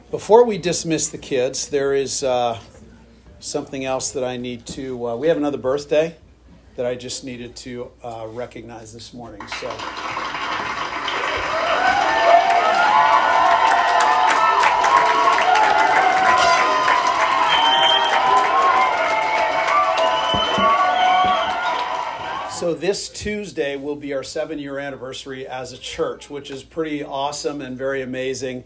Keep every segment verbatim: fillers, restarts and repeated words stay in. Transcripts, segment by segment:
Before we dismiss the kids, there is uh, something else that I need to, uh, we have another birthday that I just needed to uh, recognize this morning. So, So this Tuesday will be our seven-year anniversary as a church, which is pretty awesome and very amazing.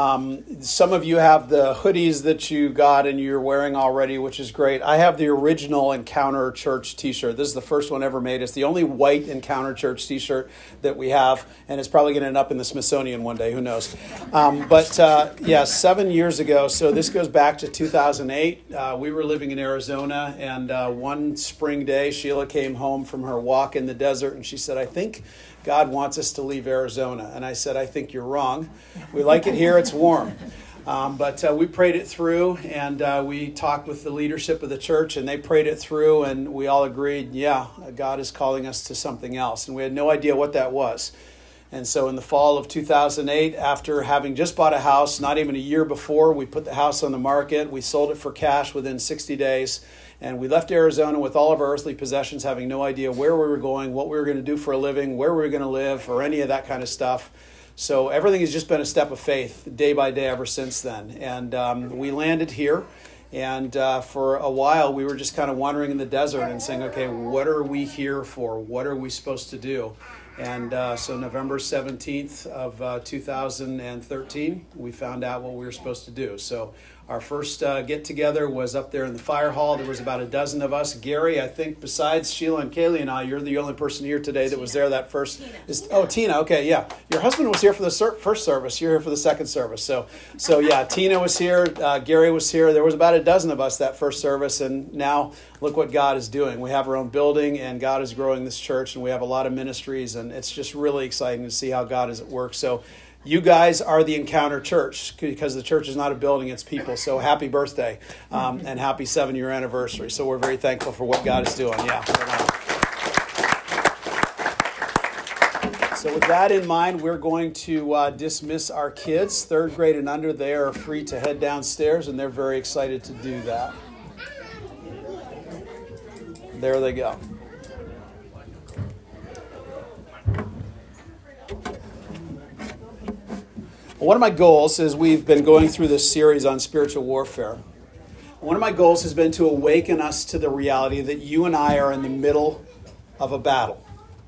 Um, some of you have the hoodies that you got and you're wearing already, which is great. I have the original Encounter Church t-shirt. This is the first one ever made. It's the only white Encounter Church t-shirt that we have, and it's probably going to end up in the Smithsonian one day. Who knows? Um, but uh, yeah, seven years ago, so this goes back to two thousand eight. Uh, we were living in Arizona, and uh, one spring day, Sheila came home from her walk in the desert, and she said, I think God wants us to leave Arizona. And I said, I think you're wrong. We like it here. It's warm. Um, but uh, we prayed it through, and uh, we talked with the leadership of the church, and they prayed it through, and we all agreed, yeah, God is calling us to something else. And we had no idea what that was. And so in the fall of two thousand eight, after having just bought a house, not even a year before, we put the house on the market. We sold it for cash within sixty days. And we left Arizona with all of our earthly possessions, having no idea where we were going, what we were going to do for a living, where we were going to live, or any of that kind of stuff. So everything has just been a step of faith day by day ever since then. And um, we landed here. And uh, for a while, we were just kind of wandering in the desert and saying, okay, what are we here for? What are we supposed to do? And uh, so November seventeenth of uh, two thousand thirteen, we found out what we were supposed to do. So our first uh, get-together was up there in the fire hall. There was about a dozen of us. Gary, I think besides Sheila and Kaylee and I, you're the only person here today that was there that first. Tina. Is, oh, Tina. Okay, yeah. Your husband was here for the ser- first service. You're here for the second service. So, so yeah, Tina was here. Uh, Gary was here. There was about a dozen of us that first service. And now look what God is doing. We have our own building, and God is growing this church, and we have a lot of ministries, and it's just really exciting to see how God is at work. So you guys are the Encounter Church, because the church is not a building, it's people. So happy birthday um, and happy seven-year anniversary. So we're very thankful for what God is doing. Yeah. So with that in mind, we're going to uh, dismiss our kids, third grade and under. They are free to head downstairs, and they're very excited to do that. There they go. One of my goals is we've been going through this series on spiritual warfare. One of my goals has been to awaken us to the reality that you and I are in the middle of a battle.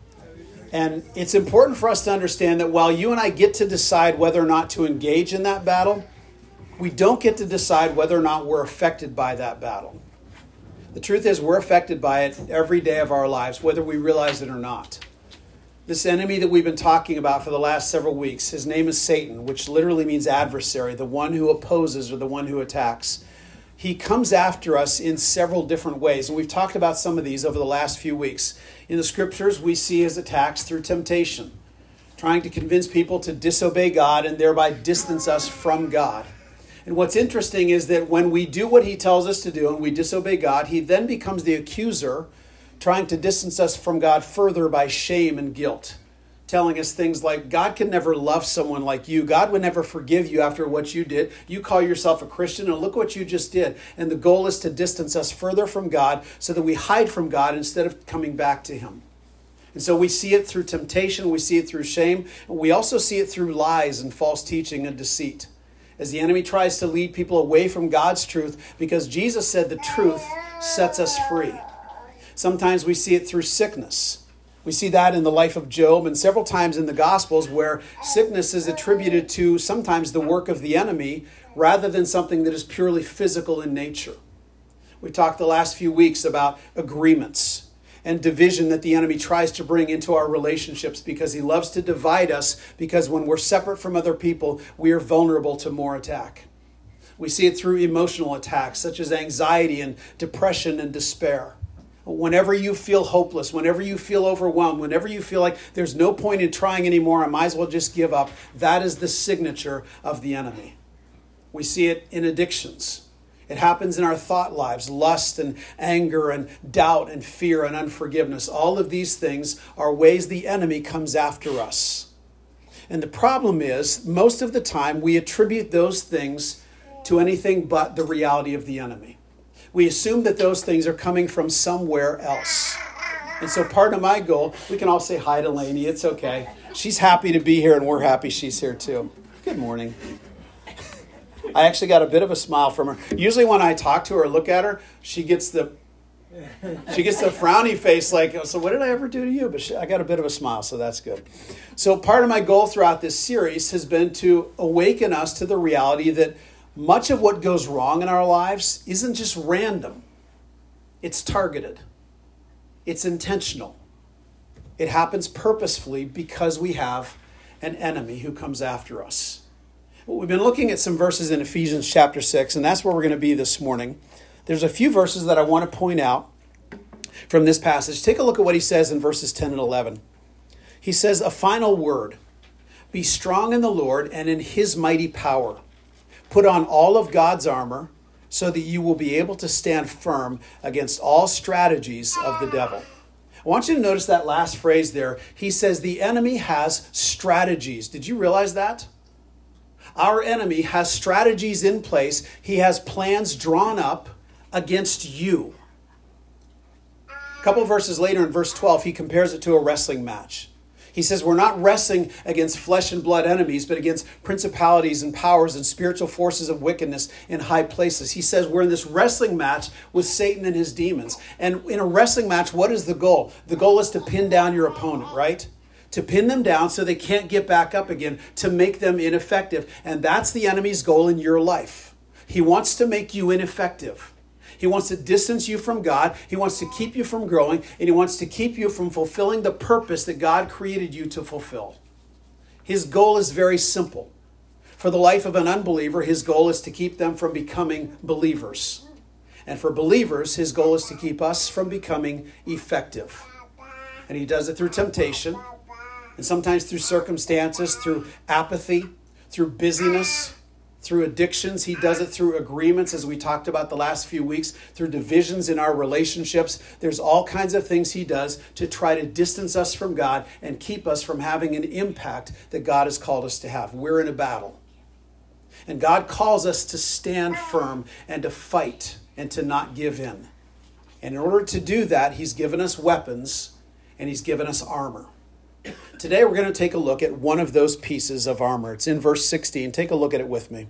And it's important for us to understand that while you and I get to decide whether or not to engage in that battle, we don't get to decide whether or not we're affected by that battle. The truth is we're affected by it every day of our lives, whether we realize it or not. This enemy that we've been talking about for the last several weeks, his name is Satan, which literally means adversary, the one who opposes or the one who attacks. He comes after us in several different ways, and we've talked about some of these over the last few weeks. In the scriptures, we see his attacks through temptation, trying to convince people to disobey God and thereby distance us from God. And what's interesting is that when we do what he tells us to do and we disobey God, he then becomes the accuser, trying to distance us from God further by shame and guilt, telling us things like, God can never love someone like you. God would never forgive you after what you did. You call yourself a Christian, and look what you just did. And the goal is to distance us further from God so that we hide from God instead of coming back to him. And so we see it through temptation, we see it through shame, and we also see it through lies and false teaching and deceit, as the enemy tries to lead people away from God's truth, because Jesus said the truth sets us free. Sometimes we see it through sickness. We see that in the life of Job and several times in the Gospels where sickness is attributed to sometimes the work of the enemy rather than something that is purely physical in nature. We talked the last few weeks about agreements and division that the enemy tries to bring into our relationships because he loves to divide us, because when we're separate from other people, we are vulnerable to more attack. We see it through emotional attacks such as anxiety and depression and despair. Whenever you feel hopeless, whenever you feel overwhelmed, whenever you feel like there's no point in trying anymore, I might as well just give up, that is the signature of the enemy. We see it in addictions. It happens in our thought lives, lust and anger and doubt and fear and unforgiveness. All of these things are ways the enemy comes after us. And the problem is, most of the time, we attribute those things to anything but the reality of the enemy. We assume that those things are coming from somewhere else. And so part of my goal, we can all say hi to Lainey. It's okay. She's happy to be here, and we're happy she's here too. Good morning. I actually got a bit of a smile from her. Usually when I talk to her or look at her, she gets the she gets the frowny face like, so what did I ever do to you? But she, I got a bit of a smile, so that's good. So part of my goal throughout this series has been to awaken us to the reality that much of what goes wrong in our lives isn't just random. It's targeted. It's intentional. It happens purposefully because we have an enemy who comes after us. We've been looking at some verses in Ephesians chapter six, and that's where we're going to be this morning. There's a few verses that I want to point out from this passage. Take a look at what he says in verses ten and eleven. He says, a final word. Be strong in the Lord and in his mighty power. Put on all of God's armor so that you will be able to stand firm against all strategies of the devil. I want you to notice that last phrase there. He says the enemy has strategies. Did you realize that? Our enemy has strategies in place. He has plans drawn up against you. A couple of verses later in verse twelve, he compares it to a wrestling match. He says we're not wrestling against flesh and blood enemies, but against principalities and powers and spiritual forces of wickedness in high places. He says we're in this wrestling match with Satan and his demons. And in a wrestling match, what is the goal? The goal is to pin down your opponent, right? To pin them down so they can't get back up again, to make them ineffective. And that's the enemy's goal in your life. He wants to make you ineffective. He wants to distance you from God. He wants to keep you from growing. And he wants to keep you from fulfilling the purpose that God created you to fulfill. His goal is very simple. For the life of an unbeliever, his goal is to keep them from becoming believers. And for believers, his goal is to keep us from becoming effective. And he does it through temptation. And sometimes through circumstances, through apathy, through busyness, through addictions. He does it through agreements, as we talked about the last few weeks, through divisions in our relationships. There's all kinds of things he does to try to distance us from God and keep us from having an impact that God has called us to have. We're in a battle. And God calls us to stand firm and to fight and to not give in. And in order to do that, he's given us weapons and he's given us armor. Today we're going to take a look at one of those pieces of armor. It's in verse sixteen. Take a look at it with me.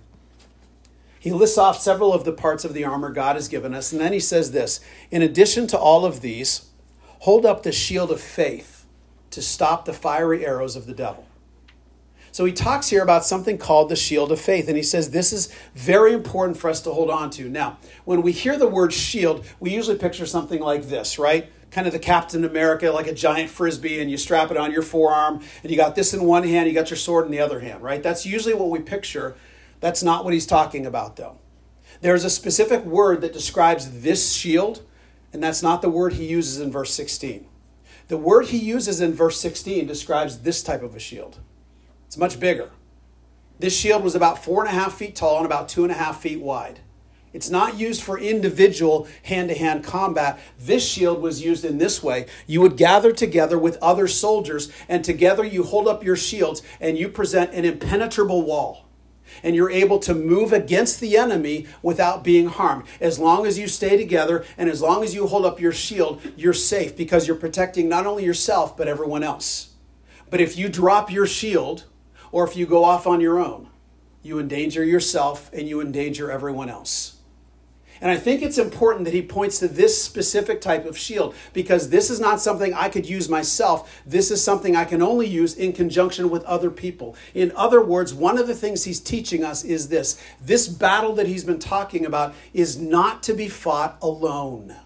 He lists off several of the parts of the armor God has given us, and then he says this, in addition to all of these, hold up the shield of faith to stop the fiery arrows of the devil. So he talks here about something called the shield of faith, and he says this is very important for us to hold on to. Now, when we hear the word shield, we usually picture something like this, right? Kind of the Captain America, like a giant frisbee, and you strap it on your forearm, and you got this in one hand, you got your sword in the other hand, right? That's usually what we picture. That's not what he's talking about, though. There's a specific word that describes this shield, and that's not the word he uses in verse sixteen. The word he uses in verse sixteen describes this type of a shield. It's much bigger. This shield was about four and a half feet tall and about two and a half feet wide. It's not used for individual hand-to-hand combat. This shield was used in this way. You would gather together with other soldiers, and together you hold up your shields, and you present an impenetrable wall. And you're able to move against the enemy without being harmed. As long as you stay together, and as long as you hold up your shield, you're safe, because you're protecting not only yourself, but everyone else. But if you drop your shield, or if you go off on your own, you endanger yourself, and you endanger everyone else. And I think it's important that he points to this specific type of shield, because this is not something I could use myself. This is something I can only use in conjunction with other people. In other words, one of the things he's teaching us is this. This battle that he's been talking about is not to be fought alone.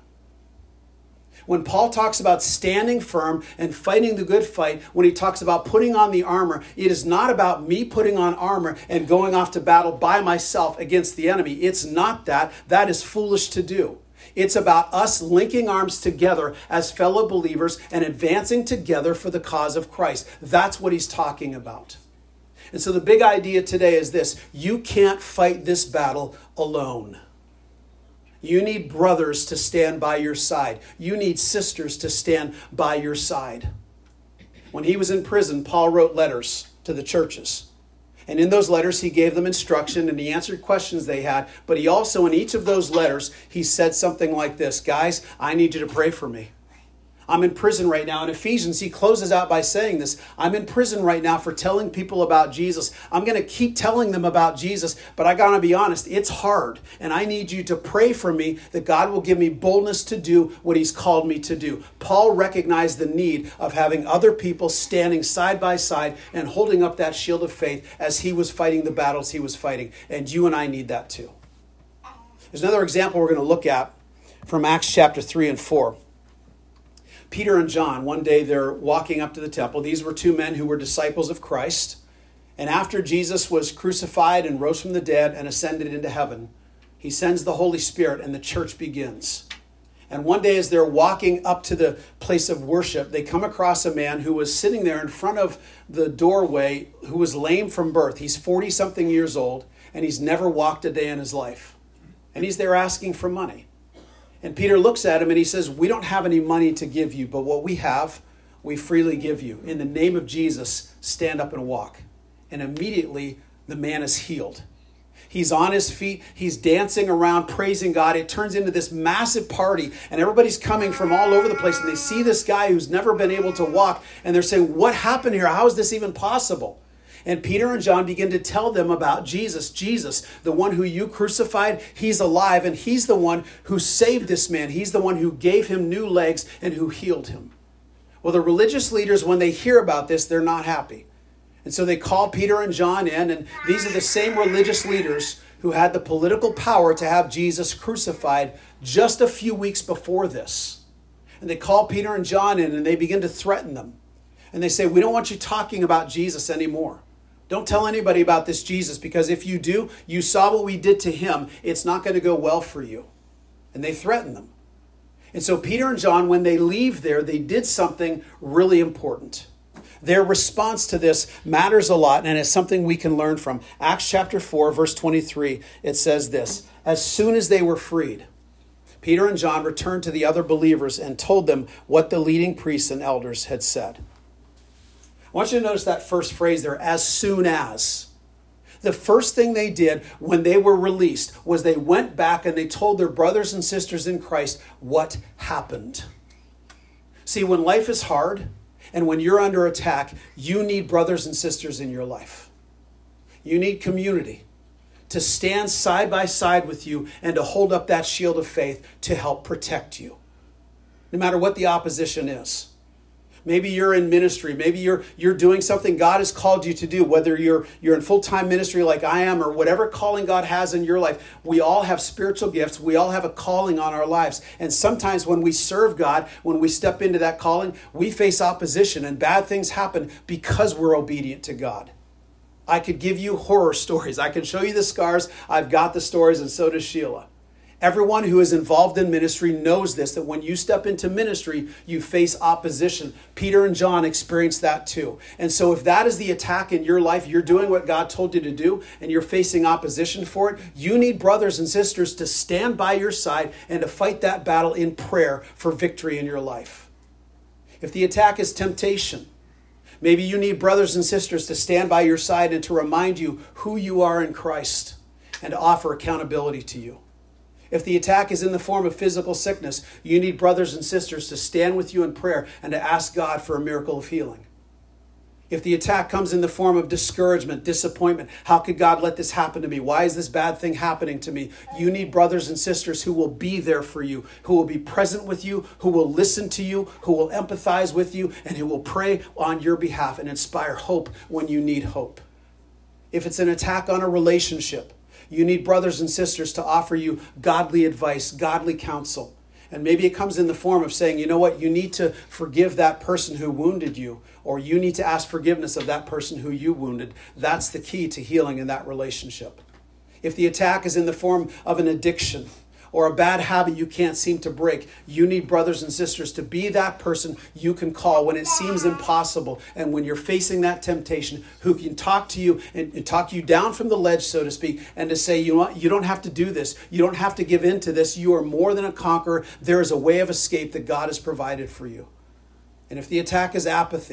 When Paul talks about standing firm and fighting the good fight, when he talks about putting on the armor, it is not about me putting on armor and going off to battle by myself against the enemy. It's not that. That is foolish to do. It's about us linking arms together as fellow believers and advancing together for the cause of Christ. That's what he's talking about. And so the big idea today is this. You can't fight this battle alone. You need brothers to stand by your side. You need sisters to stand by your side. When he was in prison, Paul wrote letters to the churches. And in those letters, he gave them instruction and he answered questions they had. But he also, in each of those letters, he said something like this: guys, I need you to pray for me. I'm in prison right now. In Ephesians, he closes out by saying this: I'm in prison right now for telling people about Jesus. I'm going to keep telling them about Jesus, but I got to be honest, it's hard. And I need you to pray for me that God will give me boldness to do what he's called me to do. Paul recognized the need of having other people standing side by side and holding up that shield of faith as he was fighting the battles he was fighting. And you and I need that too. There's another example we're going to look at from Acts chapter three and four. Peter and John, one day they're walking up to the temple. These were two men who were disciples of Christ. And after Jesus was crucified and rose from the dead and ascended into heaven, he sends the Holy Spirit and the church begins. And one day as they're walking up to the place of worship, they come across a man who was sitting there in front of the doorway who was lame from birth. He's forty-something years old, and he's never walked a day in his life. And he's there asking for money. And Peter looks at him and he says, we don't have any money to give you, but what we have, we freely give you. In the name of Jesus, stand up and walk. And immediately the man is healed. He's on his feet. He's dancing around, praising God. It turns into this massive party, and everybody's coming from all over the place, and they see this guy who's never been able to walk, and they're saying, what happened here? How is this even possible? And Peter and John begin to tell them about Jesus. Jesus, the one who you crucified, he's alive, and he's the one who saved this man. He's the one who gave him new legs and who healed him. Well, the religious leaders, when they hear about this, they're not happy. And so they call Peter and John in, and these are the same religious leaders who had the political power to have Jesus crucified just a few weeks before this. And they call Peter and John in, and they begin to threaten them. And they say, we don't want you talking about Jesus anymore. Don't tell anybody about this Jesus, because if you do, you saw what we did to him. It's not going to go well for you. And they threaten them. And so Peter and John, when they leave there, they did something really important. Their response to this matters a lot, and it's something we can learn from. Acts chapter four, verse twenty-three, it says this: as soon as they were freed, Peter and John returned to the other believers and told them what the leading priests and elders had said. I want you to notice that first phrase there, as soon as. The first thing they did when they were released was they went back and they told their brothers and sisters in Christ what happened. See, when life is hard and when you're under attack, you need brothers and sisters in your life. You need community to stand side by side with you and to hold up that shield of faith to help protect you, no matter what the opposition is. Maybe you're in ministry. Maybe you're you're doing something God has called you to do, whether you're you're in full-time ministry like I am or whatever calling God has in your life. We all have spiritual gifts. We all have a calling on our lives. And sometimes when we serve God, when we step into that calling, we face opposition and bad things happen because we're obedient to God. I could give you horror stories. I can show you the scars. I've got the stories, and so does Sheila. Everyone who is involved in ministry knows this, that when you step into ministry, you face opposition. Peter and John experienced that too. And so if that is the attack in your life, you're doing what God told you to do, and you're facing opposition for it, you need brothers and sisters to stand by your side and to fight that battle in prayer for victory in your life. If the attack is temptation, maybe you need brothers and sisters to stand by your side and to remind you who you are in Christ and to offer accountability to you. If the attack is in the form of physical sickness, you need brothers and sisters to stand with you in prayer and to ask God for a miracle of healing. If the attack comes in the form of discouragement, disappointment, how could God let this happen to me? Why is this bad thing happening to me? You need brothers and sisters who will be there for you, who will be present with you, who will listen to you, who will empathize with you, and who will pray on your behalf and inspire hope when you need hope. If it's an attack on a relationship, you need brothers and sisters to offer you godly advice, godly counsel. And maybe it comes in the form of saying, you know what, you need to forgive that person who wounded you, or you need to ask forgiveness of that person who you wounded. That's the key to healing in that relationship. If the attack is in the form of an addiction or a bad habit you can't seem to break, you need brothers and sisters to be that person you can call when it seems impossible and when you're facing that temptation, who can talk to you and, and talk you down from the ledge, so to speak, and to say, you know what, you don't have to do this. You don't have to give in to this. You are more than a conqueror. There is a way of escape that God has provided for you. And if the attack is apathy,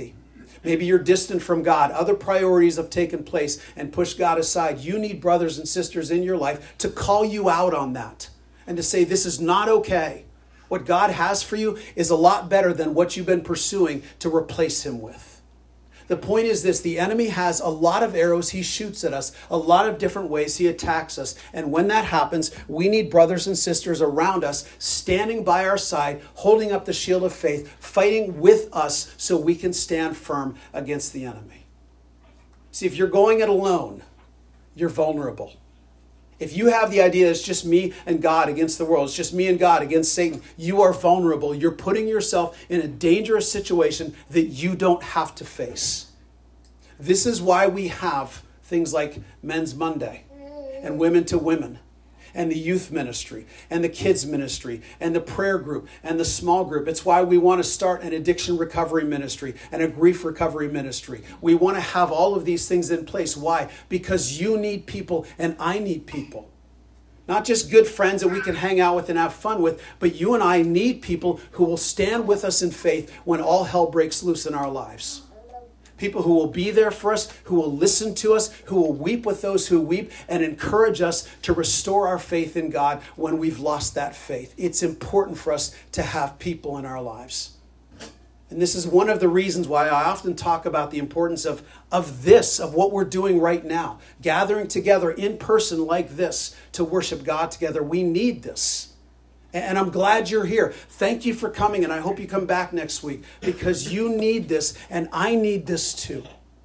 Maybe you're distant from God. Other priorities have taken place and pushed God aside. You need brothers and sisters in your life to call you out on that and to say, this is not okay. What God has for you is a lot better than what you've been pursuing to replace him with. The point is this: the enemy has a lot of arrows he shoots at us, a lot of different ways he attacks us. And when that happens, we need brothers and sisters around us, standing by our side, holding up the shield of faith, fighting with us so we can stand firm against the enemy. See, if you're going it alone, you're vulnerable. If you have the idea it's just me and God against the world, it's just me and God against Satan, you are vulnerable. You're putting yourself in a dangerous situation that you don't have to face. This is why we have things like Men's Monday and Women to Women and the youth ministry and the kids ministry and the prayer group and the small group. It's why we want to start an addiction recovery ministry and a grief recovery ministry. We want to have all of these things in place. Why? Because you need people and I need people. Not just good friends that we can hang out with and have fun with, but you and I need people who will stand with us in faith when all hell breaks loose in our lives. People who will be there for us, who will listen to us, who will weep with those who weep, and encourage us to restore our faith in God when we've lost that faith. It's important for us to have people in our lives. And this is one of the reasons why I often talk about the importance of, of this, of what we're doing right now. Gathering together in person like this to worship God together. We need this. And I'm glad you're here. Thank you for coming, and I hope you come back next week because you need this, and I need this too.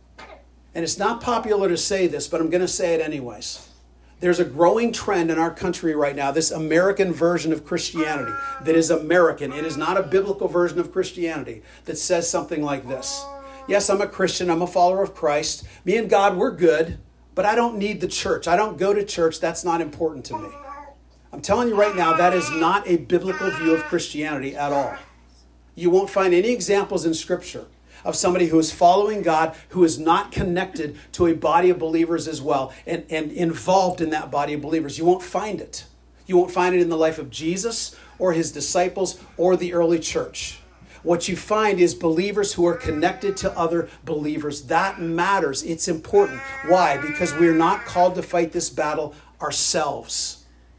And it's not popular to say this, but I'm going to say it anyways. There's a growing trend in our country right now, this American version of Christianity that is American. It is not a biblical version of Christianity that says something like this. Yes, I'm a Christian. I'm a follower of Christ. Me and God, we're good, but I don't need the church. I don't go to church. That's not important to me. I'm telling you right now, that is not a biblical view of Christianity at all. You won't find any examples in Scripture of somebody who is following God, who is not connected to a body of believers as well, and, and involved in that body of believers. You won't find it. You won't find it in the life of Jesus or his disciples or the early church. What you find is believers who are connected to other believers. That matters. It's important. Why? Because we're not called to fight this battle ourselves.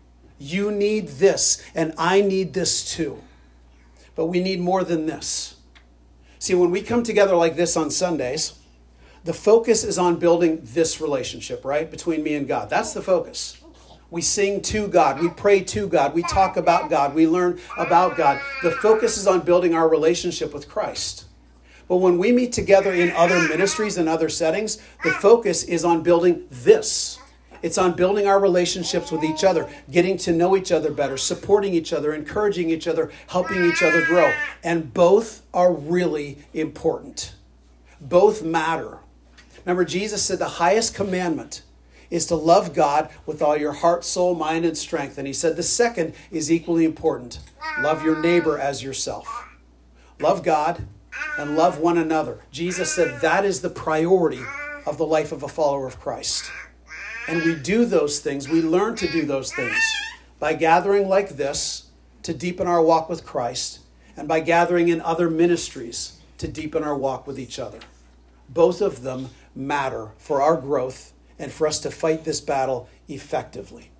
You need this, and I need this too. But we need more than this. See, when we come together like this on Sundays, the focus is on building this relationship, right? Between me and God. That's the focus. We sing to God. We pray to God. We talk about God. We learn about God. The focus is on building our relationship with Christ. But when we meet together in other ministries and other settings, the focus is on building this. It's on building our relationships with each other, getting to know each other better, supporting each other, encouraging each other, helping each other grow. And both are really important. Both matter. Remember, Jesus said the highest commandment is to love God with all your heart, soul, mind, and strength. And he said the second is equally important. Love your neighbor as yourself. Love God and love one another. Jesus said that is the priority of the life of a follower of Christ. And we do those things, we learn to do those things by gathering like this to deepen our walk with Christ, and by gathering in other ministries to deepen our walk with each other. Both of them matter for our growth and for us to fight this battle effectively.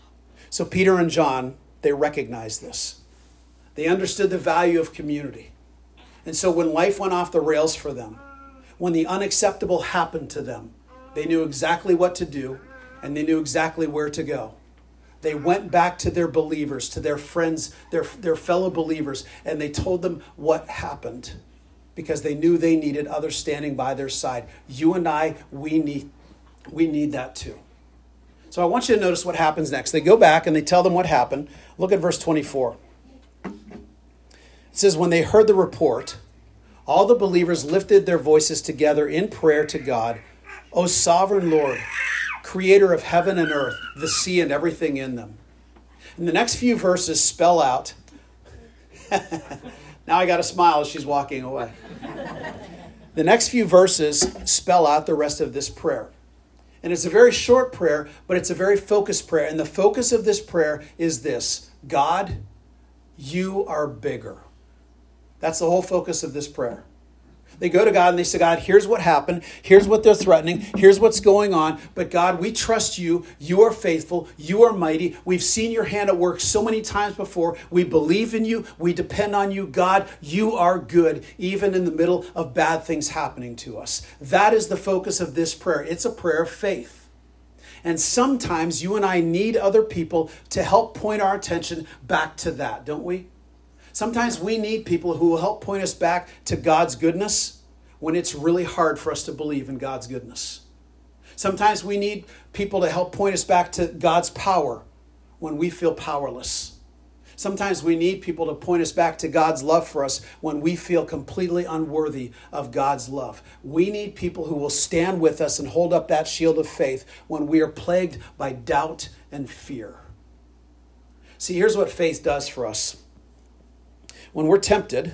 So Peter and John, they recognized this. They understood the value of community. And so when life went off the rails for them, when the unacceptable happened to them, they knew exactly what to do. And they knew exactly where to go. They went back to their believers, to their friends, their, their fellow believers, and they told them what happened because they knew they needed others standing by their side. You and I, we need, we need that too. So I want you to notice what happens next. They go back and they tell them what happened. Look at verse twenty-four. It says, when they heard the report, all the believers lifted their voices together in prayer to God. O sovereign Lord, creator of heaven and earth, the sea and everything in them. And the next few verses spell out. Now I got to smile as she's walking away. The next few verses spell out the rest of this prayer. And it's a very short prayer, but it's a very focused prayer. And the focus of this prayer is this: God, you are bigger. That's the whole focus of this prayer. They go to God and they say, God, here's what happened. Here's what they're threatening. Here's what's going on. But God, we trust you. You are faithful. You are mighty. We've seen your hand at work so many times before. We believe in you. We depend on you. God, you are good, even in the middle of bad things happening to us. That is the focus of this prayer. It's a prayer of faith. And sometimes you and I need other people to help point our attention back to that, don't we? Sometimes we need people who will help point us back to God's goodness when it's really hard for us to believe in God's goodness. Sometimes we need people to help point us back to God's power when we feel powerless. Sometimes we need people to point us back to God's love for us when we feel completely unworthy of God's love. We need people who will stand with us and hold up that shield of faith when we are plagued by doubt and fear. See, here's what faith does for us. When we're tempted,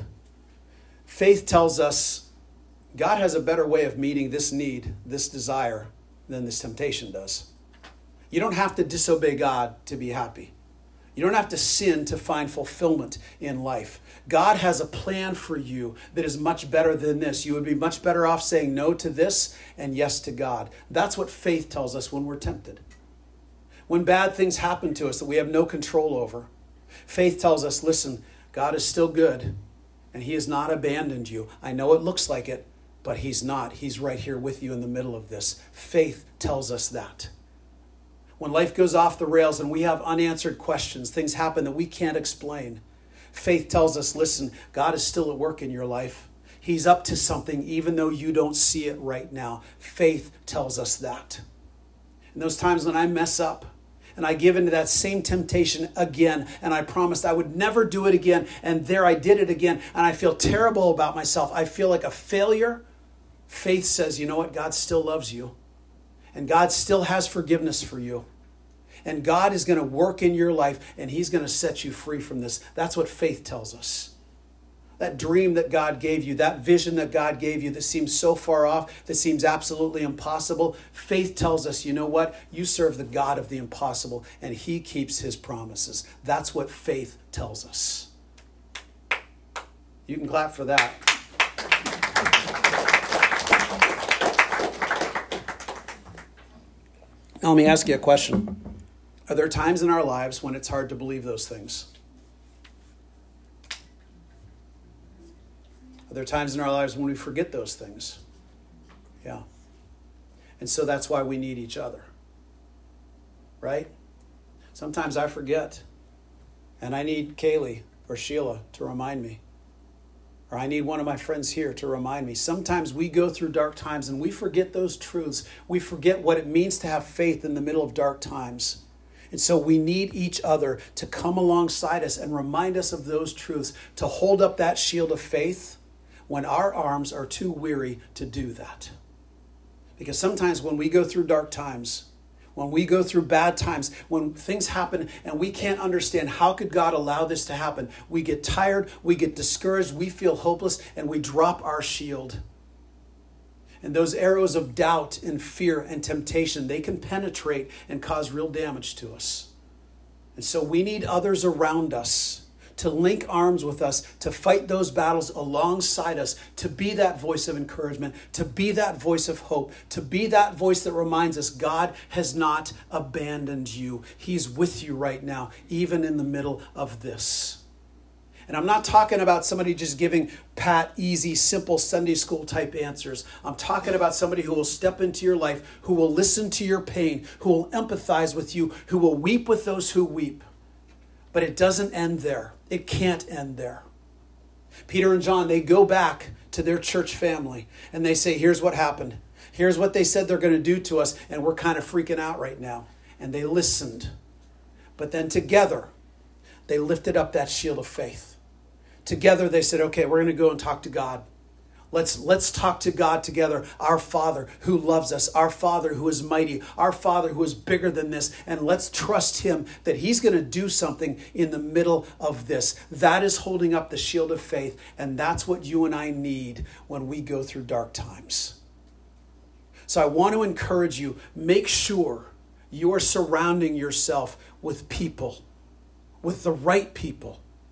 faith tells us God has a better way of meeting this need, this desire, than this temptation does. You don't have to disobey God to be happy. You don't have to sin to find fulfillment in life. God has a plan for you that is much better than this. You would be much better off saying no to this and yes to God. That's what faith tells us when we're tempted. When bad things happen to us that we have no control over, faith tells us, listen, God is still good, and he has not abandoned you. I know it looks like it, but he's not. He's right here with you in the middle of this. Faith tells us that. When life goes off the rails and we have unanswered questions, things happen that we can't explain, faith tells us, listen, God is still at work in your life. He's up to something even though you don't see it right now. Faith tells us that. In those times when I mess up, and I give into that same temptation again. And I promised I would never do it again. And there I did it again. And I feel terrible about myself. I feel like a failure. Faith says, you know what? God still loves you. And God still has forgiveness for you. And God is going to work in your life. And he's going to set you free from this. That's what faith tells us. That dream that God gave you, that vision that God gave you that seems so far off, that seems absolutely impossible. Faith tells us, you know what? You serve the God of the impossible, and he keeps his promises. That's what faith tells us. You can clap for that. Now let me ask you a question. Are there times in our lives when it's hard to believe those things? Are there times in our lives when we forget those things? Yeah. And so that's why we need each other. Right? Sometimes I forget. And I need Kaylee or Sheila to remind me. Or I need one of my friends here to remind me. Sometimes we go through dark times and we forget those truths. We forget what it means to have faith in the middle of dark times. And so we need each other to come alongside us and remind us of those truths, to hold up that shield of faith when our arms are too weary to do that. Because sometimes when we go through dark times, when we go through bad times, when things happen and we can't understand how could God allow this to happen, we get tired, we get discouraged, we feel hopeless, and we drop our shield. And those arrows of doubt and fear and temptation, they can penetrate and cause real damage to us. And so we need others around us to link arms with us, to fight those battles alongside us, to be that voice of encouragement, to be that voice of hope, to be that voice that reminds us God has not abandoned you. He's with you right now, even in the middle of this. And I'm not talking about somebody just giving pat, easy, simple Sunday school type answers. I'm talking about somebody who will step into your life, who will listen to your pain, who will empathize with you, who will weep with those who weep. But it doesn't end there. It can't end there. Peter and John, they go back to their church family and they say, here's what happened. Here's what they said they're going to do to us, and we're kind of freaking out right now. And they listened. But then together, they lifted up that shield of faith. Together they said, okay, we're going to go and talk to God. Let's, let's talk to God together, our Father who loves us, our Father who is mighty, our Father who is bigger than this, and let's trust him that he's going to do something in the middle of this. That is holding up the shield of faith, and that's what you and I need when we go through dark times. So I want to encourage you, make sure you are surrounding yourself with people, with the right people,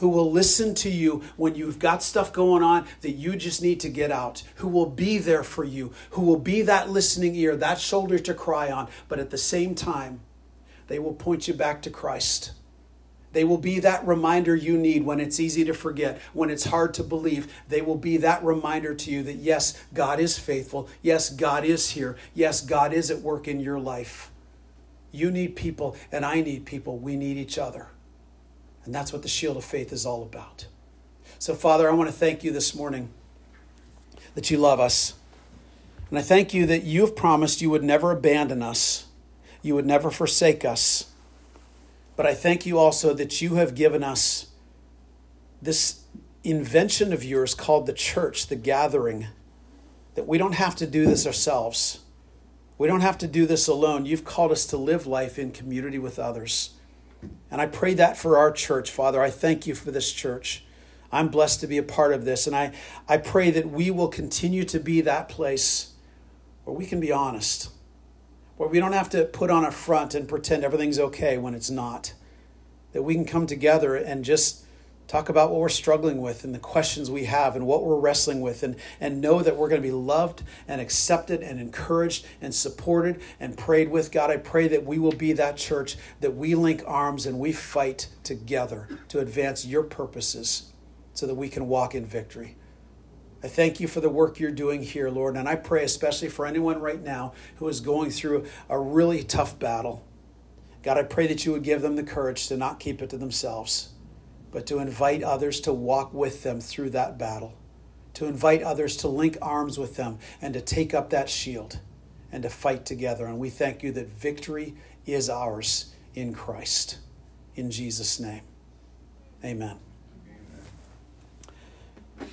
who will listen to you when you've got stuff going on that you just need to get out, who will be there for you, who will be that listening ear, that shoulder to cry on, but at the same time, they will point you back to Christ. They will be that reminder you need when it's easy to forget, when it's hard to believe. They will be that reminder to you that yes, God is faithful. Yes, God is here. Yes, God is at work in your life. You need people and I need people. We need each other. And that's what the shield of faith is all about. So, Father, I want to thank you this morning that you love us. And I thank you that you have promised you would never abandon us. You would never forsake us. But I thank you also that you have given us this invention of yours called the church, the gathering, that we don't have to do this ourselves. We don't have to do this alone. You've called us to live life in community with others. And I pray that for our church, Father. I thank you for this church. I'm blessed to be a part of this. And I, I pray that we will continue to be that place where we can be honest, where we don't have to put on a front and pretend everything's okay when it's not. That we can come together and just talk about what we're struggling with and the questions we have and what we're wrestling with, and, and know that we're going to be loved and accepted and encouraged and supported and prayed with. God, I pray that we will be that church, that we link arms and we fight together to advance your purposes so that we can walk in victory. I thank you for the work you're doing here, Lord, and I pray especially for anyone right now who is going through a really tough battle. God, I pray that you would give them the courage to not keep it to themselves, but to invite others to walk with them through that battle, to invite others to link arms with them and to take up that shield and to fight together. And we thank you that victory is ours in Christ. In Jesus' name, amen.